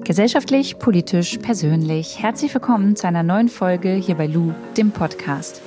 Gesellschaftlich, politisch, persönlich. Herzlich willkommen zu einer neuen Folge hier bei Lu, dem Podcast.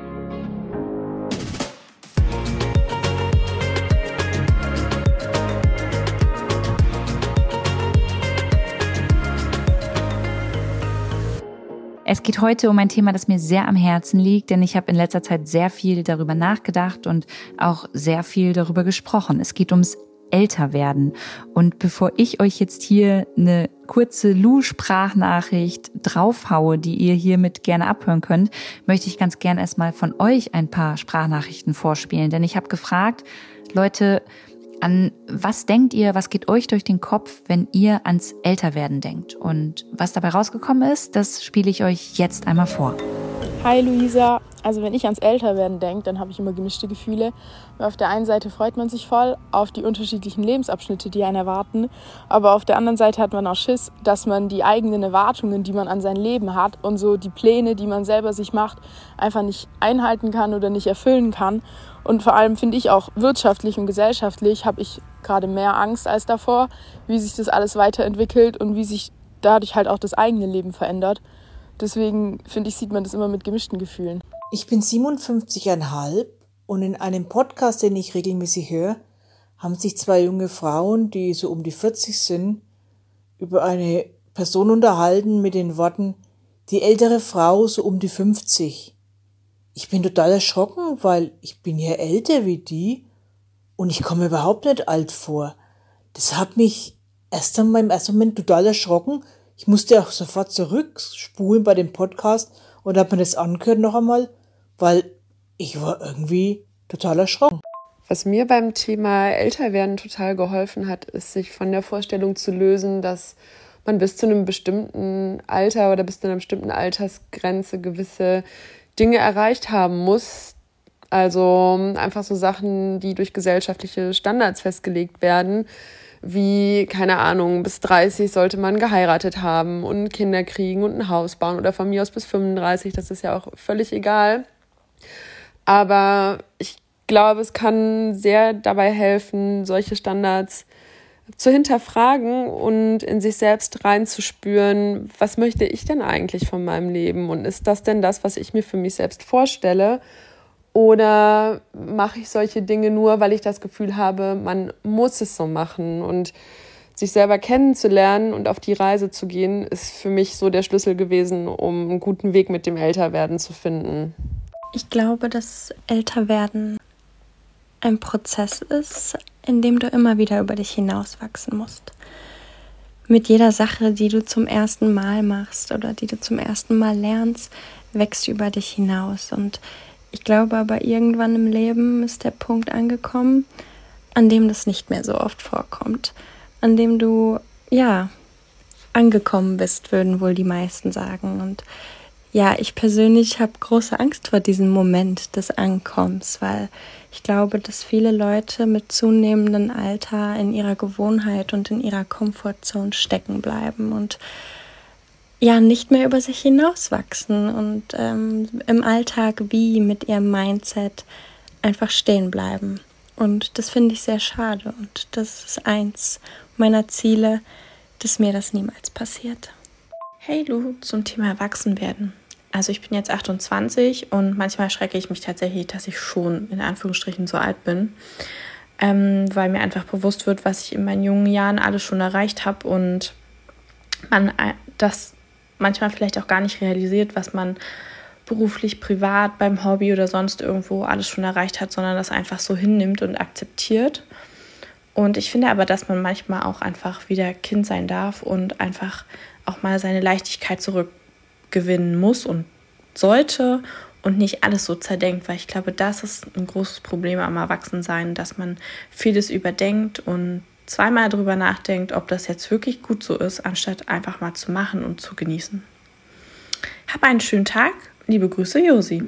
Es geht heute um ein Thema, das mir sehr am Herzen liegt, denn ich habe in letzter Zeit sehr viel darüber nachgedacht und auch sehr viel darüber gesprochen. Es geht ums Älterwerden. Und bevor ich euch jetzt hier eine kurze Lu-Sprachnachricht draufhaue, die ihr hiermit gerne abhören könnt, möchte ich ganz gern erstmal von euch ein paar Sprachnachrichten vorspielen. Denn ich habe gefragt, Leute, an was denkt ihr, was geht euch durch den Kopf, wenn ihr ans Älterwerden denkt? Und was dabei rausgekommen ist, das spiele ich euch jetzt einmal vor. Hi Luisa, also wenn ich ans Älterwerden denke, dann habe ich immer gemischte Gefühle. Weil auf der einen Seite freut man sich voll auf die unterschiedlichen Lebensabschnitte, die einen erwarten. Aber auf der anderen Seite hat man auch Schiss, dass man die eigenen Erwartungen, die man an sein Leben hat und so die Pläne, die man selber sich macht, einfach nicht einhalten kann oder nicht erfüllen kann. Und vor allem finde ich auch wirtschaftlich und gesellschaftlich habe ich gerade mehr Angst als davor, wie sich das alles weiterentwickelt und wie sich dadurch halt auch das eigene Leben verändert. Deswegen finde ich, sieht man das immer mit gemischten Gefühlen. Ich bin 57,5 und in einem Podcast, den ich regelmäßig höre, haben sich zwei junge Frauen, die so um die 40 sind, über eine Person unterhalten mit den Worten, die ältere Frau so um die 50. Ich bin total erschrocken, weil ich bin ja älter wie die und ich komme überhaupt nicht alt vor. Das hat mich im ersten Moment total erschrocken. Ich musste auch sofort zurückspulen bei dem Podcast und habe mir das angehört noch einmal, weil ich war irgendwie total erschrocken. Was mir beim Thema Älterwerden total geholfen hat, ist, sich von der Vorstellung zu lösen, dass man bis zu einem bestimmten Alter oder bis zu einer bestimmten Altersgrenze gewisse Dinge erreicht haben muss. Also einfach so Sachen, die durch gesellschaftliche Standards festgelegt werden, wie, keine Ahnung, bis 30 sollte man geheiratet haben und Kinder kriegen und ein Haus bauen oder von mir aus bis 35, das ist ja auch völlig egal. Aber ich glaube, es kann sehr dabei helfen, solche Standards zu hinterfragen und in sich selbst reinzuspüren, was möchte ich denn eigentlich von meinem Leben und ist das denn das, was ich mir für mich selbst vorstelle? Oder mache ich solche Dinge nur, weil ich das Gefühl habe, man muss es so machen? Und sich selber kennenzulernen und auf die Reise zu gehen, ist für mich so der Schlüssel gewesen, um einen guten Weg mit dem Älterwerden zu finden. Ich glaube, dass Älterwerden ein Prozess ist, in dem du immer wieder über dich hinauswachsen musst. Mit jeder Sache, die du zum ersten Mal machst oder die du zum ersten Mal lernst, wächst du über dich hinaus. Und ich glaube aber, irgendwann im Leben ist der Punkt angekommen, an dem das nicht mehr so oft vorkommt. An dem du, angekommen bist, würden wohl die meisten sagen. Und ja, ich persönlich habe große Angst vor diesem Moment des Ankommens, weil ich glaube, dass viele Leute mit zunehmendem Alter in ihrer Gewohnheit und in ihrer Komfortzone stecken bleiben und nicht mehr über sich hinauswachsen und im Alltag wie mit ihrem Mindset einfach stehen bleiben. Und das finde ich sehr schade und das ist eins meiner Ziele, dass mir das niemals passiert. Hey Lu, zum Thema Erwachsenwerden. Also ich bin jetzt 28 und manchmal schrecke ich mich tatsächlich, dass ich schon in Anführungsstrichen so alt bin, weil mir einfach bewusst wird, was ich in meinen jungen Jahren alles schon erreicht habe und man das manchmal vielleicht auch gar nicht realisiert, was man beruflich, privat, beim Hobby oder sonst irgendwo alles schon erreicht hat, sondern das einfach so hinnimmt und akzeptiert. Und ich finde aber, dass man manchmal auch einfach wieder Kind sein darf und einfach auch mal seine Leichtigkeit zurückgewinnen muss und sollte und nicht alles so zerdenkt, weil ich glaube, das ist ein großes Problem am Erwachsensein, dass man vieles überdenkt und zweimal drüber nachdenkt, ob das jetzt wirklich gut so ist, anstatt einfach mal zu machen und zu genießen. Hab einen schönen Tag. Liebe Grüße, Josi.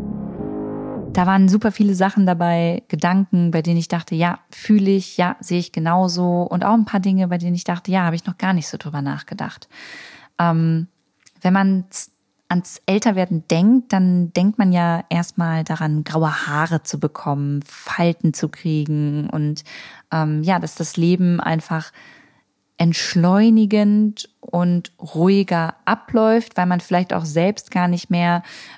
Da waren super viele Sachen dabei, Gedanken, bei denen ich dachte, ja, fühle ich, ja, sehe ich genauso. Und auch ein paar Dinge, bei denen ich dachte, ja, habe ich noch gar nicht so drüber nachgedacht. Wenn man ans Älterwerden denkt, dann denkt man ja erstmal daran, graue Haare zu bekommen, Falten zu kriegen und dass das Leben einfach entschleunigend und ruhiger abläuft, weil man vielleicht auch selbst gar nicht mehr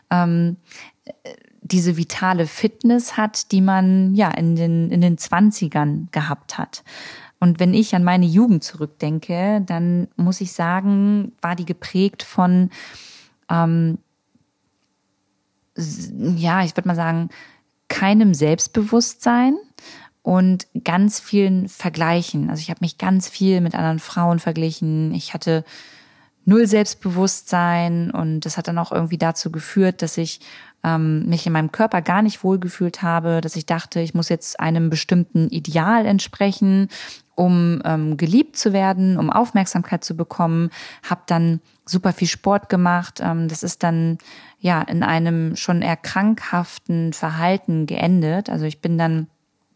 diese vitale Fitness hat, die man ja in den 20ern gehabt hat. Und wenn ich an meine Jugend zurückdenke, dann muss ich sagen, war die geprägt von, ich würde mal sagen, keinem Selbstbewusstsein und ganz vielen Vergleichen. Also ich habe mich ganz viel mit anderen Frauen verglichen. Ich hatte null Selbstbewusstsein und das hat dann auch irgendwie dazu geführt, dass ich mich in meinem Körper gar nicht wohlgefühlt habe, dass ich dachte, ich muss jetzt einem bestimmten Ideal entsprechen, um geliebt zu werden, um Aufmerksamkeit zu bekommen, habe dann super viel Sport gemacht. Das ist dann ja in einem schon eher krankhaften Verhalten geendet. Also ich bin dann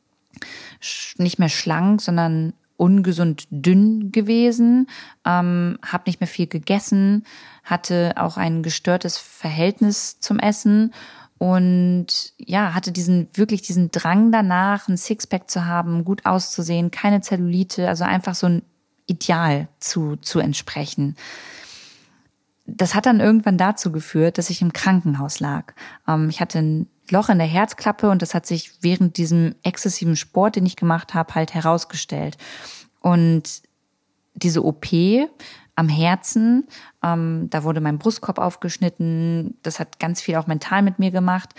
nicht mehr schlank, sondern ungesund dünn gewesen, habe nicht mehr viel gegessen, hatte auch ein gestörtes Verhältnis zum Essen und ja, hatte diesen Drang danach, ein Sixpack zu haben, gut auszusehen, keine Zellulite, also einfach so ein Ideal zu entsprechen. Das hat dann irgendwann dazu geführt, dass ich im Krankenhaus lag. Ich hatte ein Loch in der Herzklappe und das hat sich während diesem exzessiven Sport, den ich gemacht habe, halt herausgestellt. Und diese OP am Herzen, da wurde mein Brustkorb aufgeschnitten, das hat ganz viel auch mental mit mir gemacht.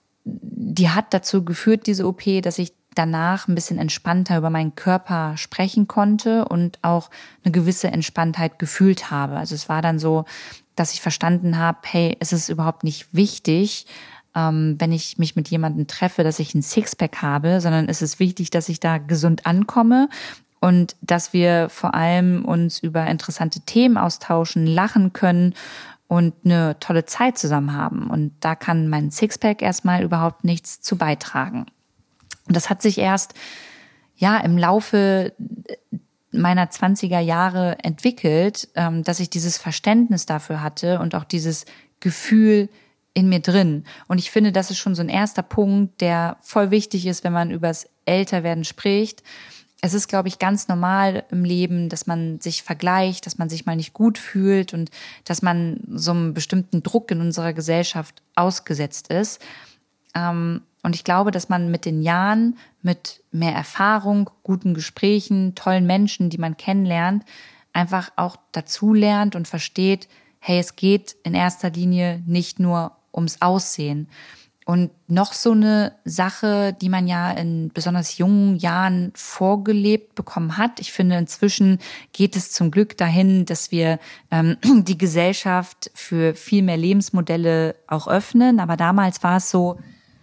Die hat dazu geführt, diese OP, dass ich danach ein bisschen entspannter über meinen Körper sprechen konnte und auch eine gewisse Entspanntheit gefühlt habe. Also es war dann so, dass ich verstanden habe, hey, es ist überhaupt nicht wichtig, wenn ich mich mit jemandem treffe, dass ich ein Sixpack habe, sondern es ist wichtig, dass ich da gesund ankomme und dass wir vor allem uns über interessante Themen austauschen, lachen können und eine tolle Zeit zusammen haben. Und da kann mein Sixpack erstmal überhaupt nichts zu beitragen. Und das hat sich erst im Laufe meiner 20er Jahre entwickelt, dass ich dieses Verständnis dafür hatte und auch dieses Gefühl in mir drin. Und ich finde, das ist schon so ein erster Punkt, der voll wichtig ist, wenn man übers Älterwerden spricht. Es ist, glaube ich, ganz normal im Leben, dass man sich vergleicht, dass man sich mal nicht gut fühlt und dass man so einem bestimmten Druck in unserer Gesellschaft ausgesetzt ist. Und ich glaube, dass man mit den Jahren, mit mehr Erfahrung, guten Gesprächen, tollen Menschen, die man kennenlernt, einfach auch dazu lernt und versteht, hey, es geht in erster Linie nicht nur ums Aussehen. Und noch so eine Sache, die man ja in besonders jungen Jahren vorgelebt bekommen hat. Ich finde, inzwischen geht es zum Glück dahin, dass wir die Gesellschaft für viel mehr Lebensmodelle auch öffnen. Aber damals war es so,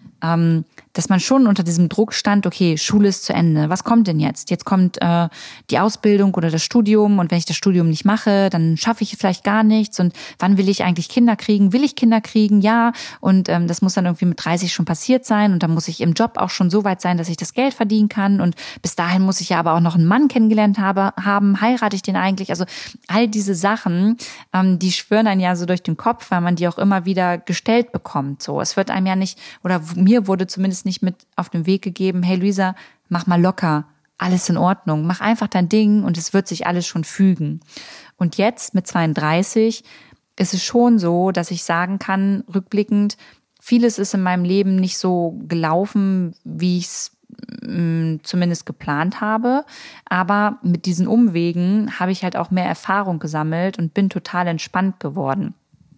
dass man schon unter diesem Druck stand, okay, Schule ist zu Ende. Was kommt denn jetzt? Jetzt kommt die Ausbildung oder das Studium und wenn ich das Studium nicht mache, dann schaffe ich vielleicht gar nichts und wann will ich eigentlich Kinder kriegen? Will ich Kinder kriegen? Ja. Und das muss dann irgendwie mit 30 schon passiert sein und dann muss ich im Job auch schon so weit sein, dass ich das Geld verdienen kann und bis dahin muss ich ja aber auch noch einen Mann kennengelernt haben. Heirate ich den eigentlich? Also all diese Sachen, die schwirren einen ja so durch den Kopf, weil man die auch immer wieder gestellt bekommt. So, es wird einem ja nicht, oder mir wurde zumindest nicht mit auf den Weg gegeben, hey Luisa, mach mal locker, alles in Ordnung, mach einfach dein Ding und es wird sich alles schon fügen. Und jetzt mit 32 ist es schon so, dass ich sagen kann, rückblickend, vieles ist in meinem Leben nicht so gelaufen, wie ich es zumindest geplant habe, aber mit diesen Umwegen habe ich halt auch mehr Erfahrung gesammelt und bin total entspannt geworden.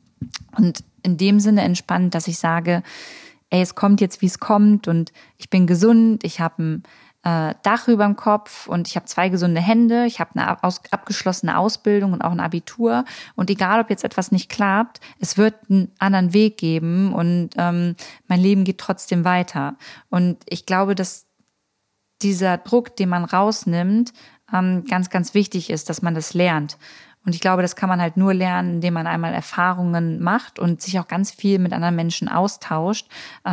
Und in dem Sinne entspannt, dass ich sage, ey, es kommt jetzt, wie es kommt und ich bin gesund, ich habe ein Dach über dem Kopf und ich habe 2 gesunde Hände, ich habe eine abgeschlossene Ausbildung und auch ein Abitur und egal, ob jetzt etwas nicht klappt, es wird einen anderen Weg geben und mein Leben geht trotzdem weiter. Und ich glaube, dass dieser Druck, den man rausnimmt, ganz, ganz wichtig ist, dass man das lernt. Und ich glaube, das kann man halt nur lernen, indem man einmal Erfahrungen macht und sich auch ganz viel mit anderen Menschen austauscht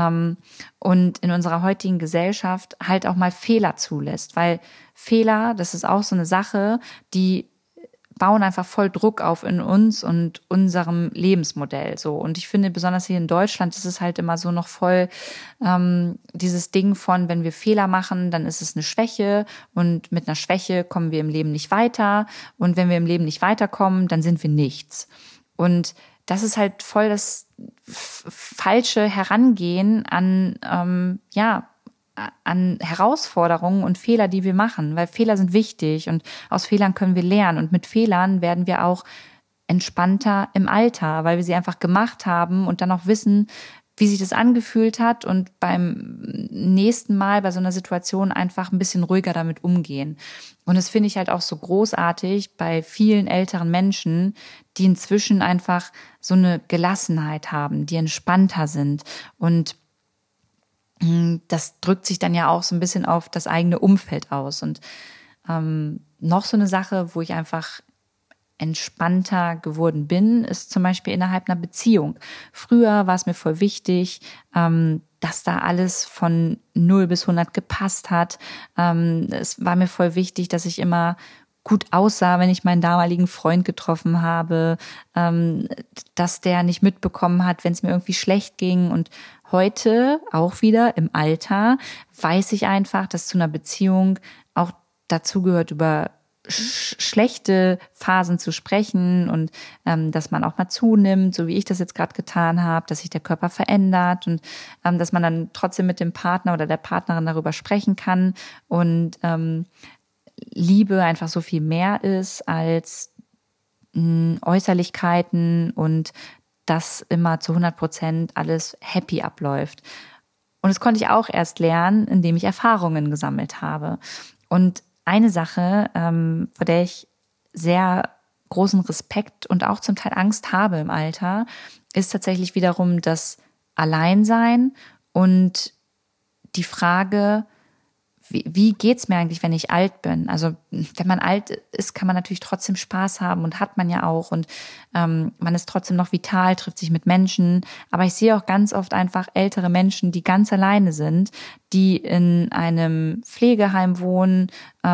und in unserer heutigen Gesellschaft halt auch mal Fehler zulässt. Weil Fehler, das ist auch so eine Sache, die bauen einfach voll Druck auf in uns und unserem Lebensmodell so. Und ich finde, besonders hier in Deutschland ist es halt immer so noch voll dieses Ding von, wenn wir Fehler machen, dann ist es eine Schwäche und mit einer Schwäche kommen wir im Leben nicht weiter und wenn wir im Leben nicht weiterkommen, dann sind wir nichts. Und das ist halt voll das falsche Herangehen an an Herausforderungen und Fehler, die wir machen, weil Fehler sind wichtig und aus Fehlern können wir lernen und mit Fehlern werden wir auch entspannter im Alter, weil wir sie einfach gemacht haben und dann auch wissen, wie sich das angefühlt hat und beim nächsten Mal bei so einer Situation einfach ein bisschen ruhiger damit umgehen. Und das finde ich halt auch so großartig bei vielen älteren Menschen, die inzwischen einfach so eine Gelassenheit haben, die entspannter sind. Und das drückt sich dann ja auch so ein bisschen auf das eigene Umfeld aus. Und noch so eine Sache, wo ich einfach entspannter geworden bin, ist zum Beispiel innerhalb einer Beziehung. Früher war es mir voll wichtig, dass da alles von 0 bis 100 gepasst hat. Es war mir voll wichtig, dass ich immer gut aussah, wenn ich meinen damaligen Freund getroffen habe, dass der nicht mitbekommen hat, wenn es mir irgendwie schlecht ging. Und heute, auch wieder im Alter, weiß ich einfach, dass zu einer Beziehung auch dazu gehört, über schlechte Phasen zu sprechen und dass man auch mal zunimmt, so wie ich das jetzt gerade getan habe, dass sich der Körper verändert und dass man dann trotzdem mit dem Partner oder der Partnerin darüber sprechen kann und Liebe einfach so viel mehr ist als Äußerlichkeiten und dass immer zu 100% alles happy abläuft. Und das konnte ich auch erst lernen, indem ich Erfahrungen gesammelt habe. Und eine Sache, vor der ich sehr großen Respekt und auch zum Teil Angst habe im Alter, ist tatsächlich wiederum das Alleinsein und die Frage, wie geht's mir eigentlich, wenn ich alt bin? Also wenn man alt ist, kann man natürlich trotzdem Spaß haben und hat man ja auch und man ist trotzdem noch vital, trifft sich mit Menschen. Aber ich sehe auch ganz oft einfach ältere Menschen, die ganz alleine sind, die in einem Pflegeheim wohnen,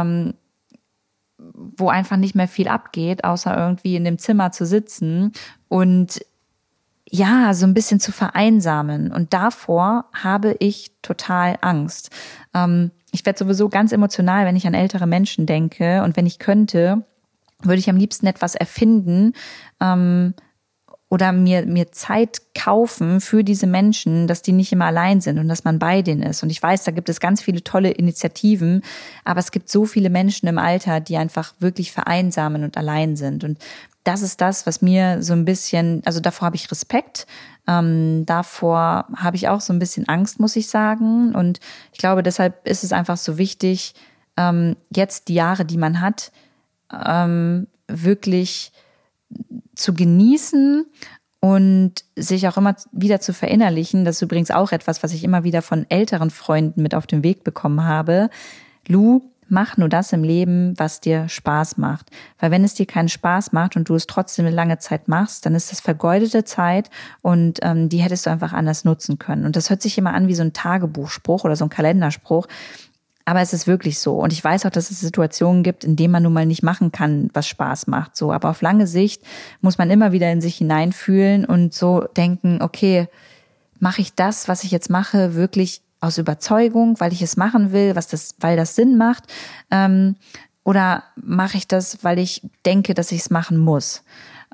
wo einfach nicht mehr viel abgeht, außer irgendwie in dem Zimmer zu sitzen und ja, so ein bisschen zu vereinsamen. Und davor habe ich total Angst. Ich werde sowieso ganz emotional, wenn ich an ältere Menschen denke. Und wenn ich könnte, würde ich am liebsten etwas erfinden oder mir Zeit kaufen für diese Menschen, dass die nicht immer allein sind und dass man bei denen ist. Und ich weiß, da gibt es ganz viele tolle Initiativen, aber es gibt so viele Menschen im Alter, die einfach wirklich vereinsamen und allein sind. Und das ist das, was mir so ein bisschen, also davor habe ich Respekt, davor habe ich auch so ein bisschen Angst, muss ich sagen. Und ich glaube, deshalb ist es einfach so wichtig, jetzt die Jahre, die man hat, wirklich zu genießen und sich auch immer wieder zu verinnerlichen. Das ist übrigens auch etwas, was ich immer wieder von älteren Freunden mit auf den Weg bekommen habe. Lu, mach nur das im Leben, was dir Spaß macht. Weil wenn es dir keinen Spaß macht und du es trotzdem eine lange Zeit machst, dann ist das vergeudete Zeit und die hättest du einfach anders nutzen können. Und das hört sich immer an wie so ein Tagebuchspruch oder so ein Kalenderspruch. Aber es ist wirklich so. Und ich weiß auch, dass es Situationen gibt, in denen man nun mal nicht machen kann, was Spaß macht. So, aber auf lange Sicht muss man immer wieder in sich hineinfühlen und so denken, okay, mache ich das, was ich jetzt mache, wirklich aus Überzeugung, weil ich es machen will, weil das Sinn macht, oder mache ich das, weil ich denke, dass ich es machen muss?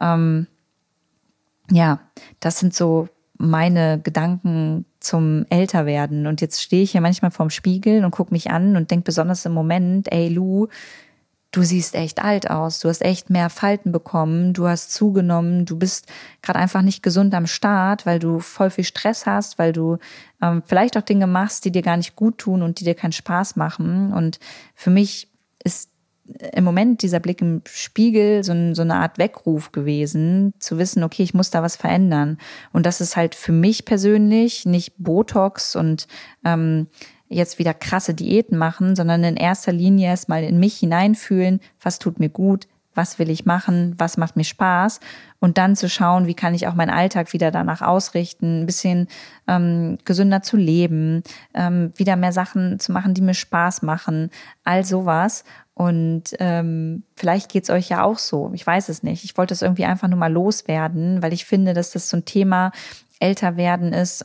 Ja, das sind so meine Gedanken zum Älterwerden. Und jetzt stehe ich hier manchmal vorm Spiegel und gucke mich an und denke besonders im Moment, ey Lu, du siehst echt alt aus, du hast echt mehr Falten bekommen, du hast zugenommen, du bist gerade einfach nicht gesund am Start, weil du voll viel Stress hast, weil du vielleicht auch Dinge machst, die dir gar nicht gut tun und die dir keinen Spaß machen. Und für mich ist im Moment dieser Blick im Spiegel so eine Art Weckruf gewesen, zu wissen, okay, ich muss da was verändern. Und das ist halt für mich persönlich nicht Botox und jetzt wieder krasse Diäten machen, sondern in erster Linie erstmal in mich hineinfühlen, was tut mir gut, was will ich machen, was macht mir Spaß und dann zu schauen, wie kann ich auch meinen Alltag wieder danach ausrichten, ein bisschen gesünder zu leben, wieder mehr Sachen zu machen, die mir Spaß machen, all sowas. Und vielleicht geht's euch ja auch so. Ich weiß es nicht. Ich wollte das irgendwie einfach nur mal loswerden, weil ich finde, dass das so ein Thema älter werden ist,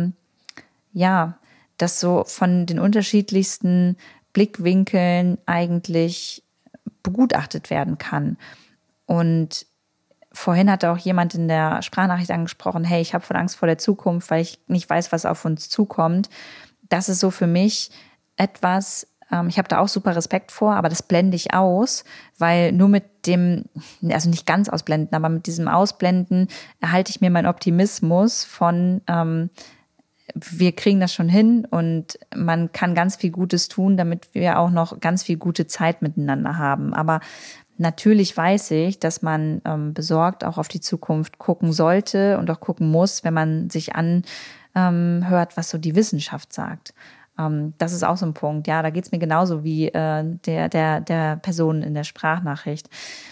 das so von den unterschiedlichsten Blickwinkeln eigentlich begutachtet werden kann. Und vorhin hatte auch jemand in der Sprachnachricht angesprochen, hey, ich habe voll Angst vor der Zukunft, weil ich nicht weiß, was auf uns zukommt. Das ist so für mich etwas, ich habe da auch super Respekt vor, aber das blende ich aus, weil nur mit dem, also nicht ganz ausblenden, aber mit diesem Ausblenden erhalte ich mir meinen Optimismus von, wir kriegen das schon hin und man kann ganz viel Gutes tun, damit wir auch noch ganz viel gute Zeit miteinander haben. Aber natürlich weiß ich, dass man besorgt auch auf die Zukunft gucken sollte und auch gucken muss, wenn man sich anhört, was so die Wissenschaft sagt. Das ist auch so ein Punkt. Ja, da geht's mir genauso wie der Person in der Sprachnachricht.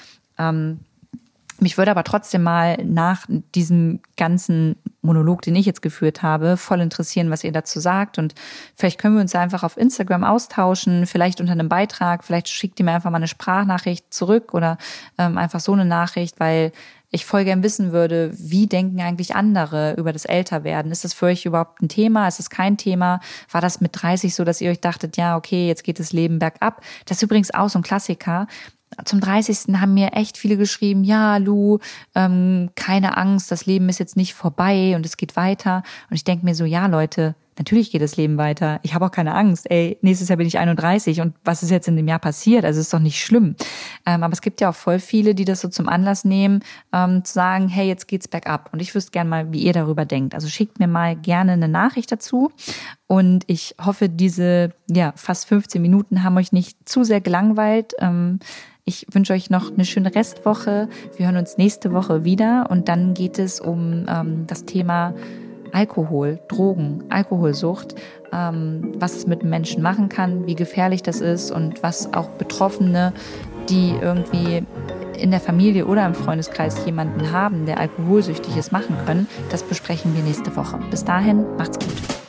Mich würde aber trotzdem mal nach diesem ganzen Monolog, den ich jetzt geführt habe, voll interessieren, was ihr dazu sagt. Und vielleicht können wir uns einfach auf Instagram austauschen, vielleicht unter einem Beitrag, vielleicht schickt ihr mir einfach mal eine Sprachnachricht zurück oder einfach so eine Nachricht, weil ich voll gern wissen würde, wie denken eigentlich andere über das Älterwerden? Ist das für euch überhaupt ein Thema? Ist es kein Thema? War das mit 30 so, dass ihr euch dachtet, ja, okay, jetzt geht das Leben bergab? Das ist übrigens auch so ein Klassiker. Zum 30. haben mir echt viele geschrieben, ja, Lu, keine Angst, das Leben ist jetzt nicht vorbei und es geht weiter. Und ich denke mir so, ja, Leute, natürlich geht das Leben weiter. Ich habe auch keine Angst. Nächstes Jahr bin ich 31 und was ist jetzt in dem Jahr passiert? Also ist doch nicht schlimm. Aber es gibt ja auch voll viele, die das so zum Anlass nehmen, zu sagen, hey, jetzt geht's bergab. Und ich wüsste gerne mal, wie ihr darüber denkt. Also schickt mir mal gerne eine Nachricht dazu. Und ich hoffe, diese fast 15 Minuten haben euch nicht zu sehr gelangweilt. Ich wünsche euch noch eine schöne Restwoche. Wir hören uns nächste Woche wieder und dann geht es um das Thema Alkohol, Drogen, Alkoholsucht, was es mit einem Menschen machen kann, wie gefährlich das ist und was auch Betroffene, die irgendwie in der Familie oder im Freundeskreis jemanden haben, der alkoholsüchtig ist, machen können. Das besprechen wir nächste Woche. Bis dahin, macht's gut.